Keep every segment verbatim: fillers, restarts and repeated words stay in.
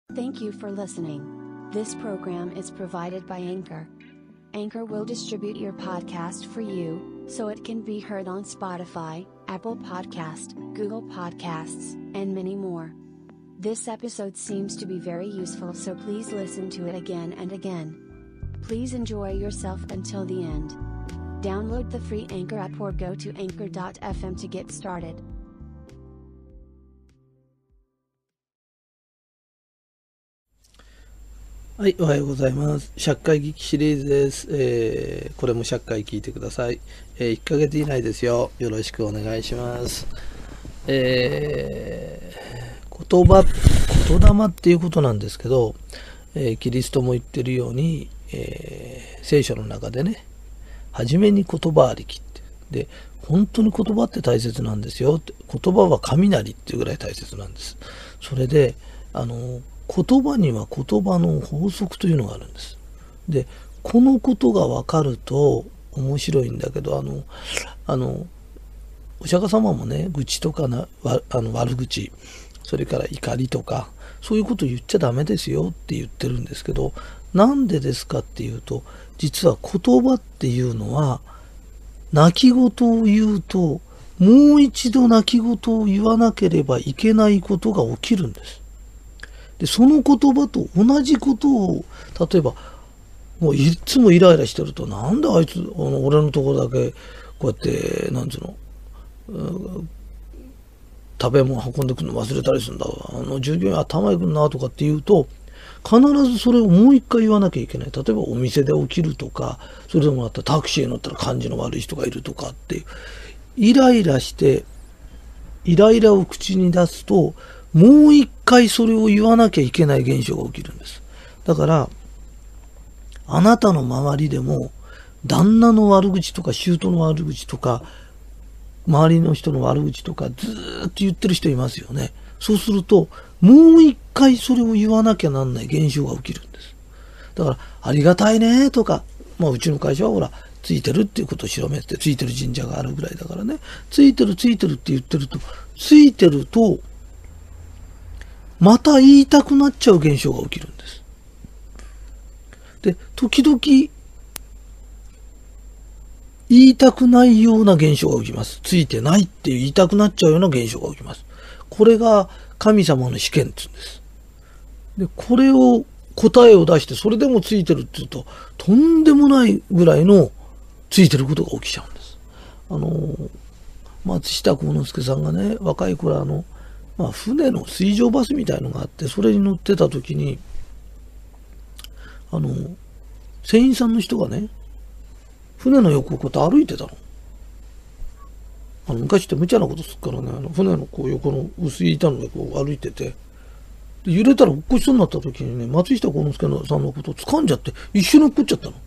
Thank you for listening. This program is provided by Anchor. Anchor will distribute your podcast for you, so it can be heard on Spotify, Apple Podcast, Google Podcasts, and many more. This episode seems to be very useful, so please listen to it again and again. Please enjoy yourself until the end. Download the free Anchor app or go to anchor dot f m to get started. はい、おはようございます。ひゃっかい劇シリーズです。えー、これもひゃっかい聞いてください。えー、いっかげつ以内ですよ。よろしくお願いします。えー、言葉、言霊っていうことなんですけど、えー、キリストも言ってるように、えー、聖書の中でね、初めに言葉ありきって。で、本当に言葉って大切なんですよって。言葉は雷っていうぐらい大切なんです。それで、あの、言葉には言葉の法則というのがあるんです。で、このことが分かると面白いんだけど、あの、あの、お釈迦様もね、愚痴とかな、わあの悪口、それから怒りとか、そういうこと言っちゃダメですよって言ってるんですけど、なんでですかっていうと、実は言葉っていうのは、泣き言を言うと、もう一度泣き言を言わなければいけないことが起きるんです。で、その言葉と同じことを、例えば、もういつもイライラしてると、なんであいつ、あの俺のところだけ、こうやって、なんつうの、うん、食べ物運んでくるの忘れたりするんだわ。あの従業員頭いくんなとかって言うと、必ずそれをもう一回言わなきゃいけない。例えばお店で起きるとか、それでもあったらタクシーに乗ったら感じの悪い人がいるとかっていう。イライラして、イライラを口に出すと、もう一回それを言わなきゃいけない現象が起きるんです。だから、あなたの周りでも、旦那の悪口とか、姑の悪口とか、周りの人の悪口とか、ずーっと言ってる人いますよね。そうすると、もう一回それを言わなきゃなんない現象が起きるんです。だから、ありがたいねとか、まあ、うちの会社はほら、ついてるっていうことを広めて、ついてる神社があるぐらいだからね。ついてるついてるって言ってると、ついてると、また言いたくなっちゃう現象が起きるんです。で、時々言いたくないような現象が起きます。ついてないって言いたくなっちゃうような現象が起きます。これが神様の試験って言うんです。で、これを答えを出して、それでもついてるって言うと、とんでもないぐらいのついてることが起きちゃうんです。あの、松下幸之助さんがね、若い頃あの、まあ、船の水上バスみたいのがあって、それに乗ってた時に、あの、船員さんの人がね、船の横をこうやって歩いてたの。あの昔って無茶なことするからね、あの船のこう横の薄い板の上こう歩いてて、で揺れたら落っこちそうになった時にね、松下幸之助さんのことを掴んじゃって、一緒に落っこっちゃった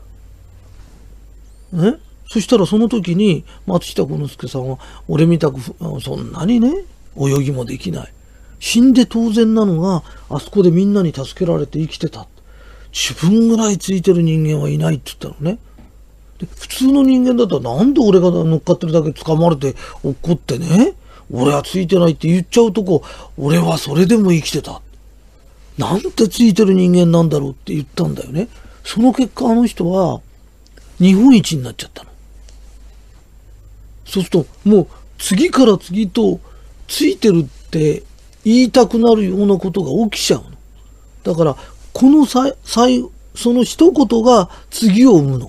の。ね。そしたらその時に松下幸之助さんは、俺みたくそんなにね、泳ぎもできない。死んで当然なのが、あそこでみんなに助けられて生きてた。自分ぐらいついてる人間はいないって言ったのね。で普通の人間だったらなんで俺が乗っかってるだけ掴まれて落っこってね、俺はついてないって言っちゃうとこ、俺はそれでも生きてた。なんてついてる人間なんだろうって言ったんだよね。その結果あの人は日本一になっちゃったの。そうするともう次から次とついてるって言いたくなるようなことが起きちゃうの。だから、このさい、その一言が次を生むの。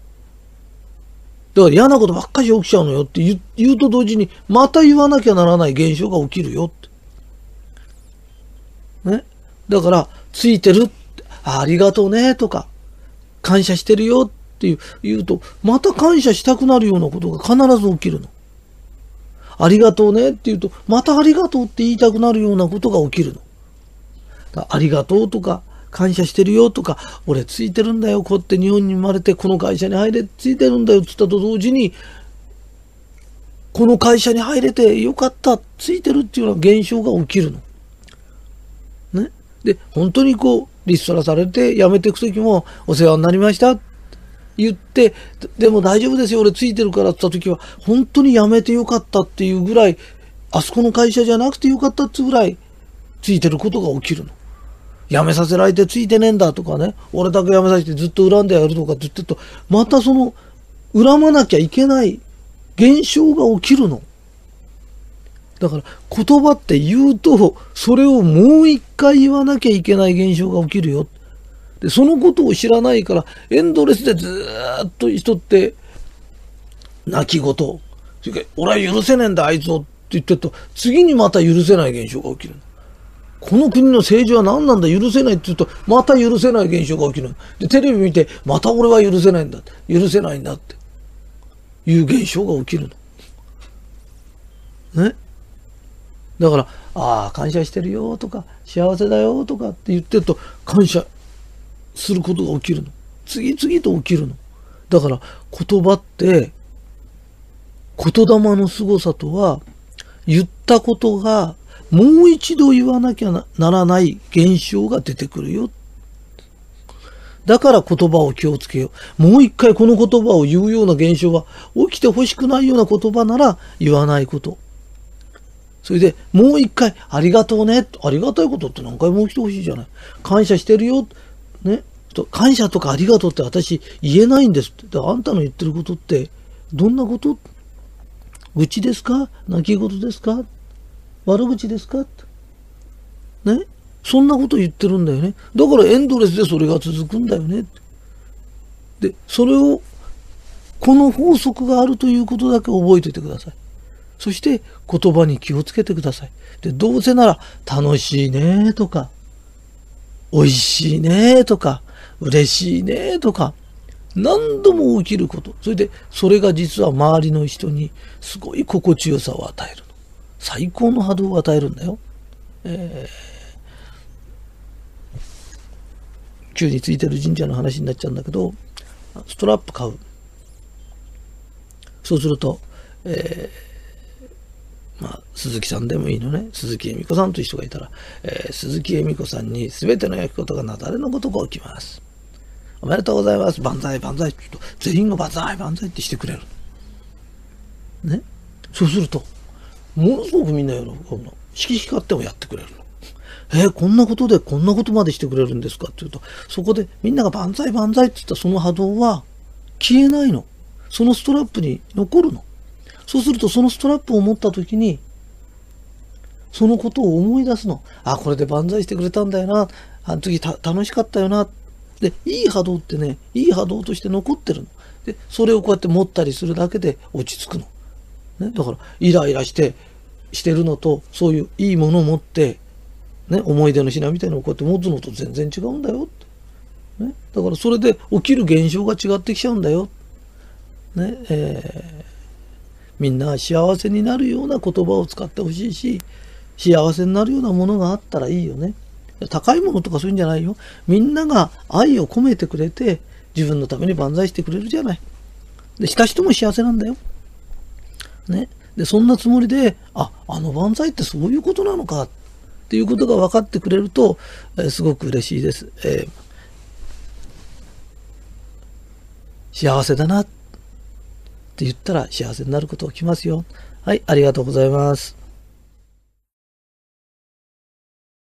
だから嫌なことばっかり起きちゃうのよって言う、言うと同時に、また言わなきゃならない現象が起きるよって。ね。だから、ついてるって、ありがとうねとか、感謝してるよっていう、言うと、また感謝したくなるようなことが必ず起きるの。ありがとうねって言うと、またありがとうって言いたくなるようなことが起きるの。だありがとうとか、感謝してるよとか、俺ついてるんだよ、こうやって日本に生まれてこの会社に入れ、ついてるんだよって言ったと同時に、この会社に入れてよかった、ついてるっていうような現象が起きるの。ね。で、本当にこう、リストラされて辞めていくときも、お世話になりましたって言って、でも大丈夫ですよ、俺ついてるからって言ったときは、本当に辞めてよかったっていうぐらい、あそこの会社じゃなくてよかったっていうぐらい、ついてることが起きるの。 辞めさせられてついてねえんだとかね、俺だけ辞めさせてずっと恨んでやるとかって言ってると、またその恨まなきゃいけない現象が起きるの。だから言葉って言うと、それをもう一回言わなきゃいけない現象が起きるよ。で、そのことを知らないから、エンドレスでずーっと人って泣き言、それから俺は許せねえんだあいつをって言ってると、次にまた許せない現象が起きる。この国の政治は何なんだ、許せないって言うと、また許せない現象が起きる。で、テレビ見て、また俺は許せないんだ、許せないんだっていう現象が起きるの。ね。だから、ああ、感謝してるよとか、幸せだよとかって言ってると、感謝することが起きるの。次々と起きるの。だから、言葉って、言霊の凄さとは、言ったことが、もう一度言わなきゃ な, ならない現象が出てくるよ。だから言葉を気をつけよう。もう一回この言葉を言うような現象が起きてほしくないような言葉なら言わないこと。それでもう一回ありがとうね。ありがたいことって何回も起きてほしいじゃない。感謝してるよ。ね。感謝とかありがとうって私言えないんですって。あんたの言ってることってどんなこと？愚痴ですか？泣き言ですか？悪口ですか？ね、そんなこと言ってるんだよね。だからエンドレスでそれが続くんだよね。で、それを、この法則があるということだけ覚えておいてください。そして言葉に気をつけてください。で、どうせなら楽しいねとか、美味しいねとか、嬉しいねとか、何度も起きること。それで、それが実は周りの人にすごい心地よさを与える。最高の波動を与えるんだよ。えー、急についてる神社の話になっちゃうんだけど、ストラップ買う。そうすると、えー、まあ、鈴木さんでもいいのね。鈴木恵美子さんという人がいたら、えー、鈴木恵美子さんに全ての焼き事がなだれのことが起きます。おめでとうございます。万歳万歳って言うと、全員が万歳万歳ってしてくれる。ね。そうすると、ものすごくみんな喜ぶの。色光ってもやってくれるの。えー、こんなことでこんなことまでしてくれるんですかって言うと、そこでみんなが万歳万歳って言ったその波動は消えないの。そのストラップに残るの。そうするとそのストラップを持った時に、そのことを思い出すの。あ、これで万歳してくれたんだよな。あの時た楽しかったよな。で、いい波動ってね、いい波動として残ってるの。で、それをこうやって持ったりするだけで落ち着くの。ね、だからイライラしてしてるのと、そういういいものを持って、ね、思い出の品みたいなのをこうやって持つのと全然違うんだよって、ね、だからそれで起きる現象が違ってきちゃうんだよ、ねえー、みんな幸せになるような言葉を使ってほしいし、幸せになるようなものがあったらいいよね。高いものとかそういうんじゃないよ。みんなが愛を込めてくれて自分のために万歳してくれるじゃない。で、した人も幸せなんだよ。ね。で、そんなつもりで、あ、あの万歳ってそういうことなのかっていうことが分かってくれると、えー、すごく嬉しいです。えー、幸せだなって言ったら幸せになることが来ますよ。はい、ありがとうございます。